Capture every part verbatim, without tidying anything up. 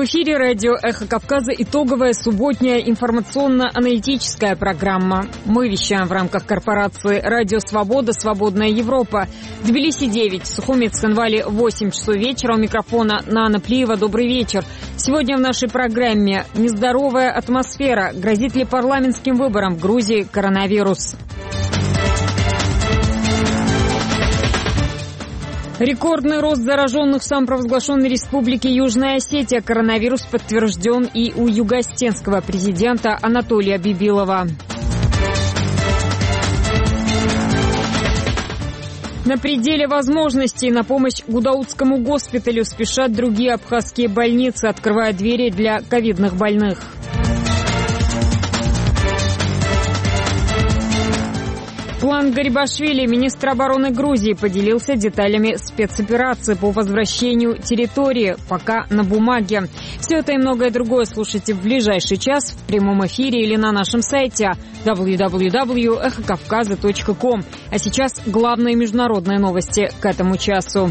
В эфире радио «Эхо Кавказа» итоговая субботняя информационно-аналитическая программа. Мы вещаем в рамках корпорации «Радио Свобода. Свободная Европа». Тбилиси девять, Сухуми, Цхинвали восемь часов вечера. У микрофона Нана Плиева. Добрый вечер. Сегодня в нашей программе нездоровая атмосфера. Грозит ли парламентским выборам в Грузии коронавирус? Рекордный рост зараженных в самопровозглашенной республике Южная Осетия. Коронавирус подтвержден и у юго-осетинского президента Анатолия Бибилова. На пределе возможностей на помощь Гудаутскому госпиталю спешат другие абхазские больницы, открывая двери для ковидных больных. План Гарибашвили, министр обороны Грузии, поделился деталями спецоперации по возвращению территории, пока на бумаге. Все это и многое другое слушайте в ближайший час в прямом эфире или на нашем сайте дабл ю дабл ю дабл ю точка эхо кавказа точка ком. А сейчас главные международные новости к этому часу.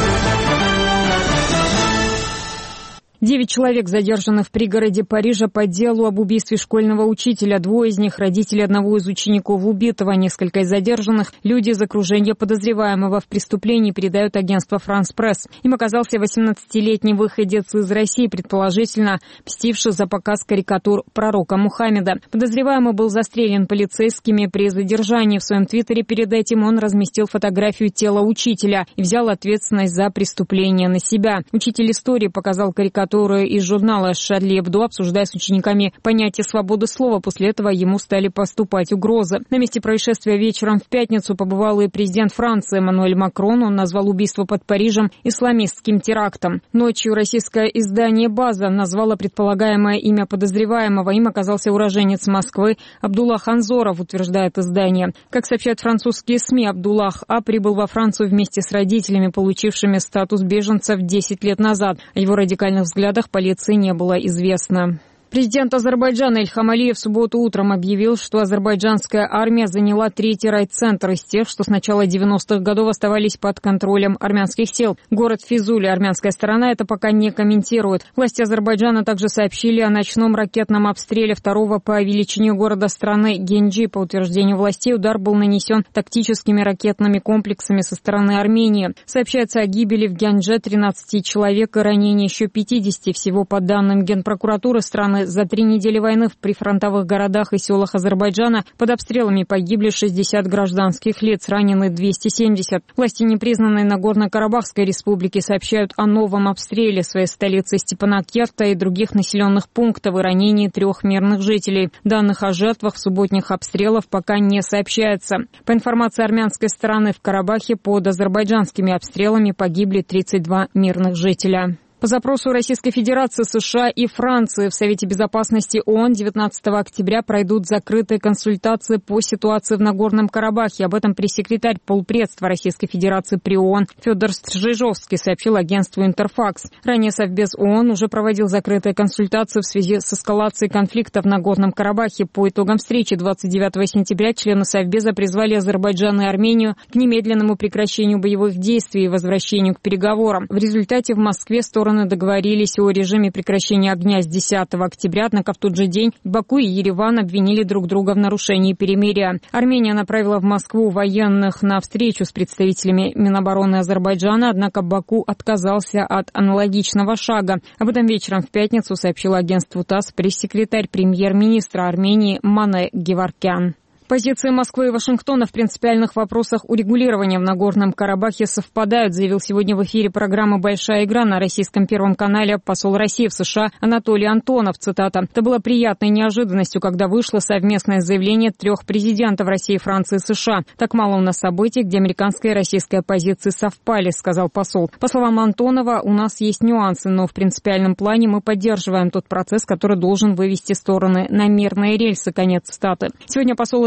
Девять человек задержаны в пригороде Парижа по делу об убийстве школьного учителя. Двое из них – родители одного из учеников убитого. Несколько из задержанных – люди из окружения подозреваемого в преступлении, передают агентство «Франс Пресс». Им оказался восемнадцатилетний выходец из России, предположительно мстивший за показ карикатур пророка Мухаммеда. Подозреваемый был застрелен полицейскими при задержании. В своем твиттере перед этим он разместил фотографию тела учителя и взял ответственность за преступление на себя. Учитель истории показал карикатуру из журнала «Шарли Эбдо», обсуждая с учениками понятие свободы слова. После этого ему стали поступать угрозы. На месте происшествия вечером в пятницу побывал и президент Франции Эммануэль Макрон. Он назвал убийство под Парижем исламистским терактом. Ночью российское издание «База» назвало предполагаемое имя подозреваемого. Им оказался уроженец Москвы Абдуллах Анзоров, утверждает издание. Как сообщают французские СМИ, Абдуллах А. прибыл во Францию вместе с родителями, получившими статус беженцев десять лет назад. О его радикальных взглядах полиции не было известно. Президент Азербайджана Ильхам Алиев в субботу утром объявил, что азербайджанская армия заняла третий райцентр из тех, что с начала девяностых годов оставались под контролем армянских сил. Город Физули. Армянская сторона это пока не комментирует. Власти Азербайджана также сообщили о ночном ракетном обстреле второго по величине города страны Генджи. По утверждению властей, удар был нанесен тактическими ракетными комплексами со стороны Армении. Сообщается о гибели в Генджи тринадцати человек и ранении еще пятидесяти. Всего по данным Генпрокуратуры страны за три недели войны в прифронтовых городах и селах Азербайджана под обстрелами погибли шестьдесят гражданских лиц, ранены двести семьдесят. Власти непризнанной Нагорно-Карабахской республики сообщают о новом обстреле своей столицы Степанакерта и других населенных пунктов и ранении трех мирных жителей. Данных о жертвах в субботних обстрелах пока не сообщается. По информации армянской стороны, в Карабахе под азербайджанскими обстрелами погибли тридцать два мирных жителя. По запросу Российской Федерации, США и Франции в Совете Безопасности ООН девятнадцатого октября пройдут закрытые консультации по ситуации в Нагорном Карабахе. Об этом пресс-секретарь полпредства Российской Федерации при ООН Федор Стрижижовский сообщил агентству «Интерфакс». Ранее Совбез ООН уже проводил закрытые консультации в связи с эскалацией конфликта в Нагорном Карабахе. По итогам встречи двадцать девятого сентября члены Совбеза призвали Азербайджан и Армению к немедленному прекращению боевых действий и возвращению к переговорам. В результате в Москве стороны договорились о режиме прекращения огня с десятого октября, однако в тот же день Баку и Ереван обвинили друг друга в нарушении перемирия. Армения направила в Москву военных на встречу с представителями Минобороны Азербайджана, однако Баку отказался от аналогичного шага. Об этом вечером в пятницу сообщил агентству ТАСС пресс-секретарь премьер-министра Армении Мане Геворкян. Позиции Москвы и Вашингтона в принципиальных вопросах урегулирования в Нагорном Карабахе совпадают, заявил сегодня в эфире программы «Большая игра» на российском Первом канале посол России в США Анатолий Антонов. Цитата. «Это было приятной неожиданностью, когда вышло совместное заявление трех президентов России, Франции и США. Так мало у нас событий, где американская и российская позиции совпали», сказал посол. По словам Антонова, у нас есть нюансы, но в принципиальном плане мы поддерживаем тот процесс, который должен вывести стороны на мирные рельсы. Конец цитаты. Сегодня посол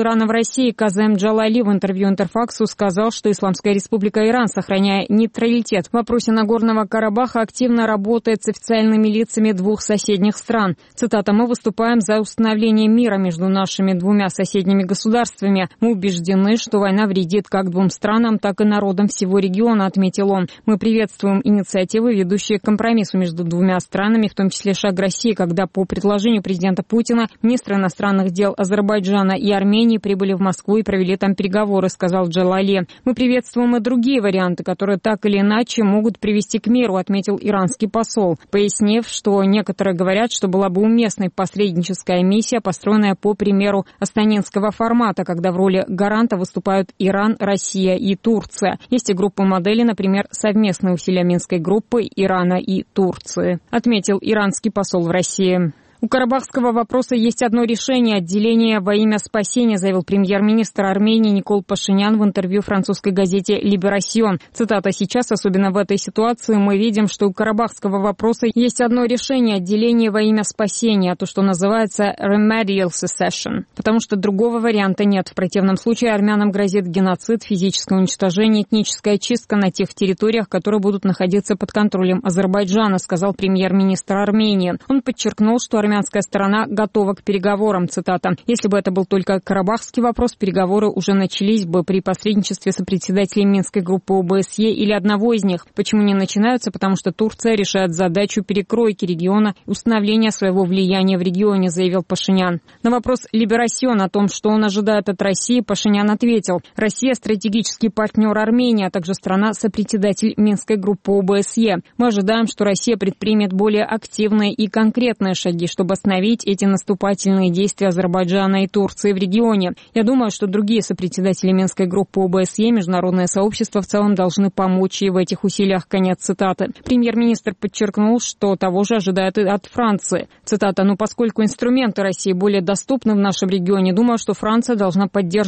Ирана в России Казем Джалали в интервью Интерфаксу сказал, что Исламская республика Иран, сохраняя нейтралитет в вопросе Нагорного Карабаха, активно работает с официальными лицами двух соседних стран. Цитата: «Мы выступаем за установление мира между нашими двумя соседними государствами. Мы убеждены, что война вредит как двум странам, так и народам всего региона», отметил он. «Мы приветствуем инициативы, ведущие к компромиссу между двумя странами, в том числе шаг России, когда по предложению президента Путина министры иностранных дел Азербайджана и Армении прибыли в Москву и провели там переговоры», сказал Джалали. «Мы приветствуем и другие варианты, которые так или иначе могут привести к миру», отметил иранский посол, пояснив, что некоторые говорят, что была бы уместной посредническая миссия, построенная по примеру астанинского формата, когда в роли гаранта выступают Иран, Россия и Турция. Есть и группы моделей, например, совместные усилия Минской группы Ирана и Турции, отметил иранский посол в России. У карабахского вопроса есть одно решение – отделение во имя спасения, заявил премьер-министр Армении Никол Пашинян в интервью французской газете «Либерасьон». Цитата: «Сейчас, особенно в этой ситуации, мы видим, что у карабахского вопроса есть одно решение – отделение во имя спасения, то, что называется remedial secession, потому что другого варианта нет. В противном случае армянам грозит геноцид, физическое уничтожение, этническая чистка на тех территориях, которые будут находиться под контролем Азербайджана», сказал премьер-министр Армении. Он подчеркнул, что армянская сторона готова к переговорам. Цитата: «Если бы это был только карабахский вопрос, переговоры уже начались бы при посредничестве сопредседателей Минской группы ОБСЕ или одного из них. Почему не начинаются? Потому что Турция решает задачу перекройки региона и установления своего влияния в регионе», заявил Пашинян. На вопрос «Либерасьон» о том, что он ожидает от России, Пашинян ответил: «Россия – стратегический партнер Армении, а также страна-сопредседатель Минской группы ОБСЕ. Мы ожидаем, что Россия предпримет более активные и конкретные шаги, чтобы остановить эти наступательные действия Азербайджана и Турции в регионе. Я думаю, что другие сопредседатели Минской группы ОБСЕ, международное сообщество в целом должны помочь ей в этих усилиях». Конец цитаты. Премьер-министр подчеркнул, что того же ожидает и от Франции. Цитата: «Ну, поскольку инструменты России более доступны в нашем регионе, думаю, что Франция должна поддерживать